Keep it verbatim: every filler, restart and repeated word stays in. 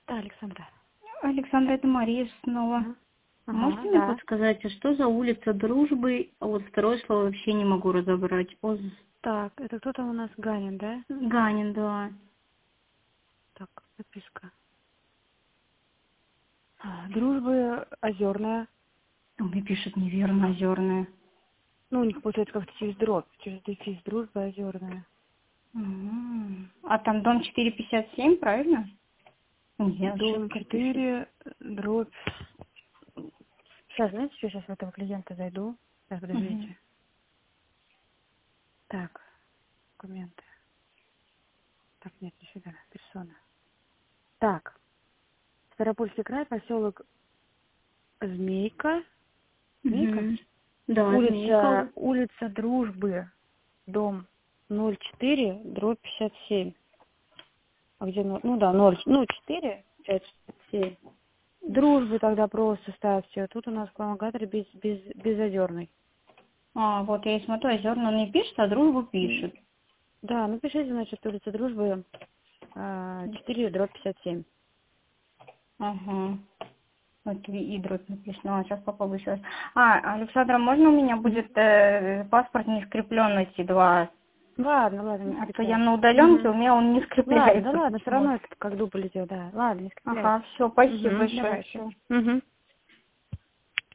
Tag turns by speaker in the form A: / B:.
A: Да, Александра.
B: Александра, это Мария снова.
A: Ага. Ага,
B: Можете
A: да.
B: мне подсказать, а что за улица Дружбы? А вот второе слово вообще не могу разобрать. Оз...
A: Так, это кто там у нас? Ганин, да?
B: Ганин, да.
A: Так, записка. А, Дружбы Озерная.
B: Он мне пишет неверно, Озерная.
A: Ну, у них получается как-то через дробь, через дефис. Дружба Озерная.
B: М. А там дом четыре пятьдесят семь, правильно? Нет,
A: Дом
B: ошибка пишет.
A: четыре, дробь. Сейчас, знаете, что, сейчас в этого клиента зайду. Сейчас,
B: Мгм.
A: подождите. Так, документы. Так, нет, не сюда, персона. Так, Ставропольский край, поселок Змейка. Змейка?
B: Мгм. Да,
A: Улица,
B: Змейка.
A: улица Дружбы, дом ноль четыре, дробь пятьдесят семь. А где ноль? Ну да, ноль, ну четыре, пятьдесят семь. Дружбы тогда просто ставьте. Тут у нас помогатор без, без, безозерный.
B: А, вот я и смотрю, Озерная он не пишет, а Дружбу пишет.
A: Да, напишите, значит, улица Дружбы, четыре, дробь пятьдесят семь.
B: Ага. Вот и дробь написано. А, сейчас попробую еще раз. А, Александра, можно у меня
A: Мгм.
B: будет э, паспорт не скрепленности два?
A: Ладно, ладно, не
B: А то я
A: скрепляйте.
B: на удаленке,
A: Угу.
B: у меня он не
A: Ладно, да
B: скрепляется
A: ладно, все равно
B: почему-то.
A: это как дубль идет, да. Ладно, не скрепляйте.
B: Ага, все, спасибо
A: Угу,
B: большое.
A: давайте.
B: Все.
A: Угу.